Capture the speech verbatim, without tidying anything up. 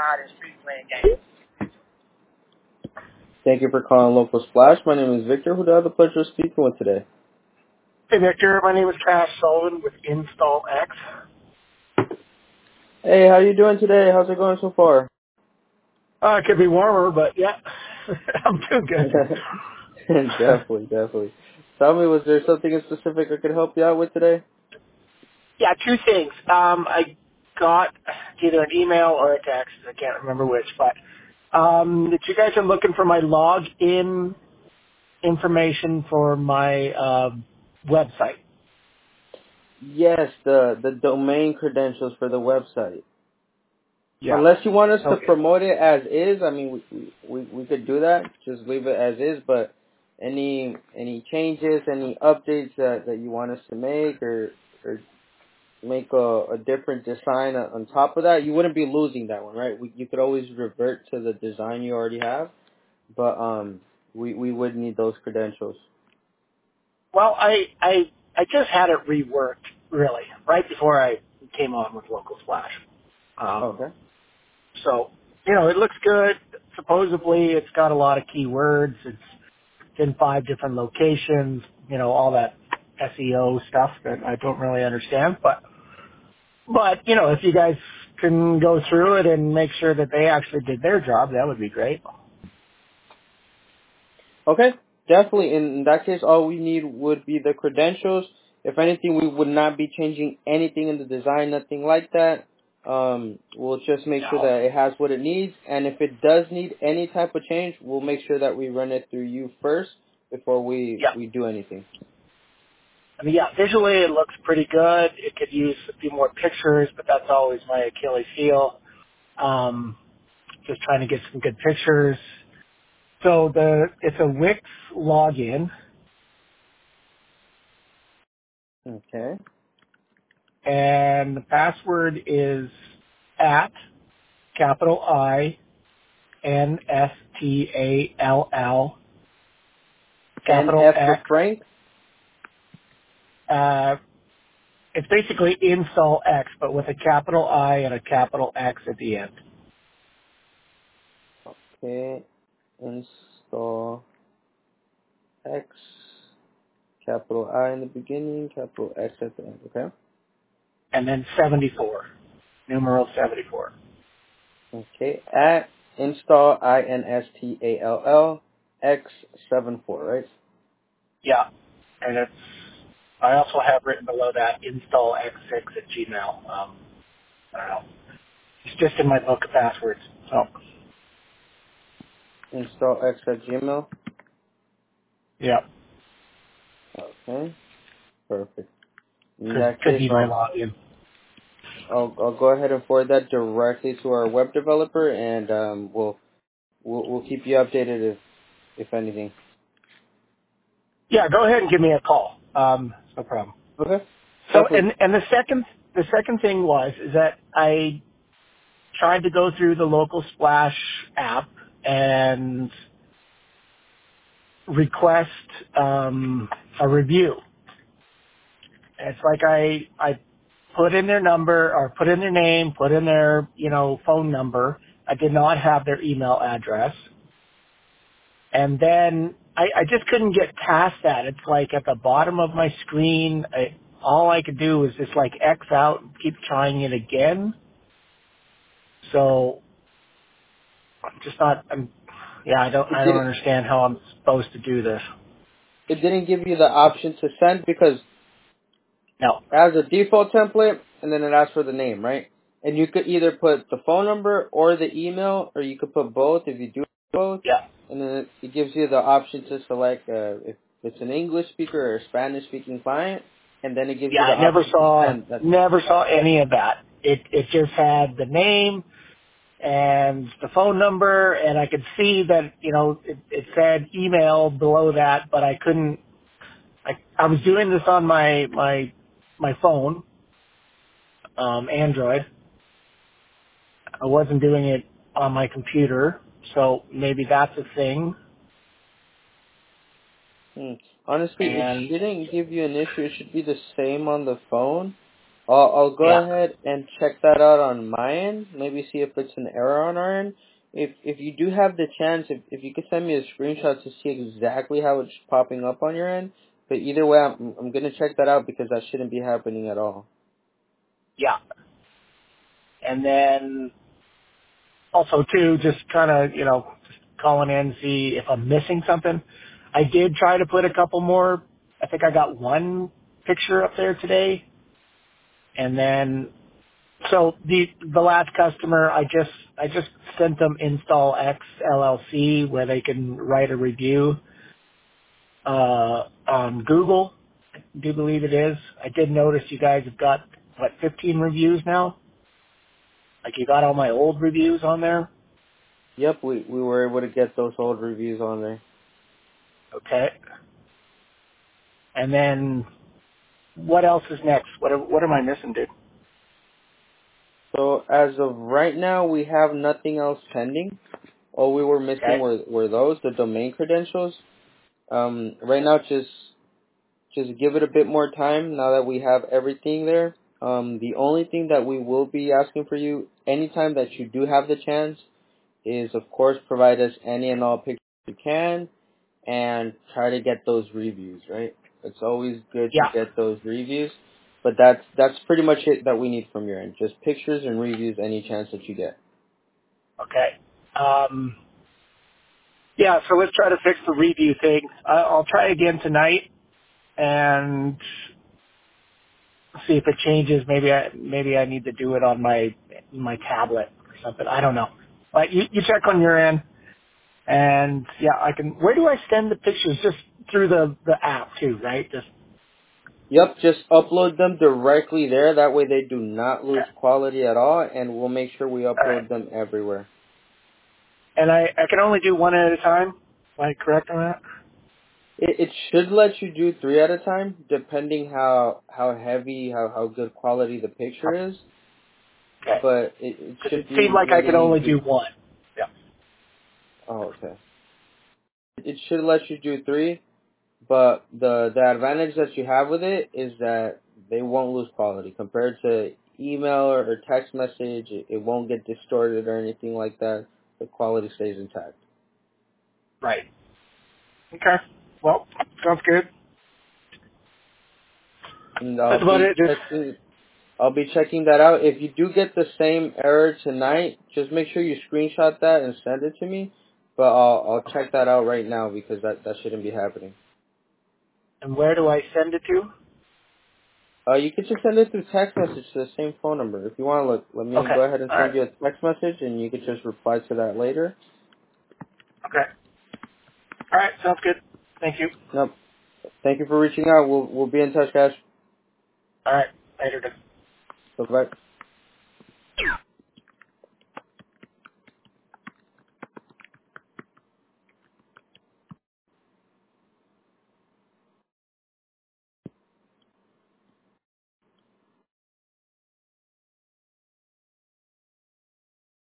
hot and street playing games. Thank you for calling Local Splash. My name is Victor. Who do I have the pleasure of speaking with today? Hey, Victor. My name is Cash Sullivan with Install X. Hey, how you doing today? How's it going so far? Uh, it could be warmer, but yeah, I'm doing good. definitely, definitely. Tell me, was there something in specific I could help you out with today? Yeah, two things. Um, I got either an email or a text. I can't remember which, but um, that you guys are looking for my login information for my uh, website. Yes, the the domain credentials for the website. Yeah. Unless you want us to Okay. promote it as is, I mean, we we we could do that. Just leave it as is. But any any changes, any updates that that you want us to make, or or make a, a different design on top of that, you wouldn't be losing that one, right? We, you could always revert to the design you already have, but um, we we would need those credentials. Well, I I I just had it reworked really right before I came on with Local Splash. Um, Okay. so you know it looks good. Supposedly it's got a lot of keywords. It's in five different locations. You know all that S E O stuff that I don't really understand. But but you know if you guys can go through it and make sure that they actually did their job, that would be great. Okay, definitely. In that case, all we need would be the credentials. If anything, we would not be changing anything in the design, nothing like that. Um, we'll just make sure No. that it has what it needs, and if it does need any type of change, we'll make sure that we run it through you first before we, Yeah. we do anything. I mean, yeah, visually it looks pretty good. It could use a few more pictures, but that's always my Achilles heel. Um, just trying to get some good pictures. So the it's a Wix login, Okay. and the password is at capital I N S T A L L And capital F for X. Frank? Uh, it's basically install X, but with a capital I and a capital X at the end. Okay. Install X, capital I in the beginning, capital X at the end. Okay. And then seventy-four, numeral seventy-four. Okay. At install I N S T A L L X seven four, right? Yeah. And it's, I also have written below that install X six at Gmail. Um, I don't know. It's just in my book of passwords. So, Install X at Gmail. yeah. Okay. Perfect. In Could, that could case, be my I'll, login. I'll I'll go ahead and forward that directly to our web developer, and um, we'll we'll we'll keep you updated if if anything. Yeah, go ahead and give me a call. Um, no problem. Okay. So, Definitely. and, and the second, the second thing was, is that I tried to go through the local Splash app and request, um, a review. It's like I, I put in their number or put in their name, put in their, you know, phone number. I did not have their email address. And then I, I just couldn't get past that. It's like at the bottom of my screen, I, all I could do was just like X out and keep trying it again. So I'm just not, I'm, yeah, I don't, It I don't didn't understand how I'm supposed to do this. it didn't give you the option to send because No. it has a default template, and then it asks for the name, right? And you could either put the phone number or the email, or you could put both if you do both. Yeah. And then it, it gives you the option to select uh, if it's an English speaker or a Spanish speaking client, and then it gives Yeah, you the I never option to saw, send. That's never saw any of that. It, it just had the name and the phone number, and I could see that, you know, it, it said email below that, but I couldn't, I, I was doing this on my, my, my phone, um, Android. I wasn't doing it on my computer, so maybe that's a thing. hmm. Honestly, it And shouldn't give you an issue. It should be the same on the phone. I'll, I'll go Yeah, ahead and check that out on my end. Maybe see if it's an error on our end. If if you do have the chance, if if you could send me a screenshot to see exactly how it's popping up on your end. But either way, I'm I'm gonna check that out because that shouldn't be happening at all. yeah. And then also too, just kind of, you know, just calling in, see if I'm missing something. I did try to put a couple more. I think I got one picture up there today. And then, so the, the last customer, I just, I just sent them Install X L L C where they can write a review, uh, on Google. I do believe it is. I did notice you guys have got, what, fifteen reviews now? Like you got all my old reviews on there? Yep, we we were able to get those old reviews on there. Okay. And then what else is next? What am- what am I missing, dude? So as of right now, we have nothing else pending. All we were missing Okay. were were those the domain credentials. Um, right now, just just give it a bit more time now that we have everything there. Um, the only thing that we will be asking for you anytime that you do have the chance is, of course, provide us any and all pictures you can and try to get those reviews, right? It's always good to Yeah. get those reviews, but that's that's pretty much it that we need from your end. Just pictures and reviews any chance that you get. Okay. Um, yeah. So let's try to fix the review thing. I, I'll try again tonight and see if it changes. Maybe I maybe I need to do it on my my tablet or something. I don't know. But you you check on your end, and yeah, I can. Where do I send the pictures? Just through the the app too, right? Just Yep, just upload them directly there. That way they do not lose okay. quality at all, and we'll make sure we All right. upload them everywhere. And I I can only do one at a time. Am I correct on that? It, it should let you do three at a time, depending how how heavy, how how good quality the picture is. Okay. But it, it Because it should be seemed like I could letting you only do do. one. Yeah. Oh, okay. It should let you do three, but the the advantage that you have with it is that they won't lose quality compared to email or, or text message. It, it won't get distorted or anything like that. The quality stays intact. Right. Okay. Well, sounds good. And I'll That's about be it. Just checking. I'll be checking that out. If you do get the same error tonight, just make sure you screenshot that and send it to me. But I'll I'll okay. check that out right now because that that shouldn't be happening. And where do I send it to? Uh, you can just send it through text message to the same phone number. If you want to look, let me Okay. go ahead and All send right. you a text message, and you could just reply to that later. Okay. All right. Sounds good. Thank you. No, thank you for reaching out. We'll we'll be in touch, guys. All right. Later. Bye bye.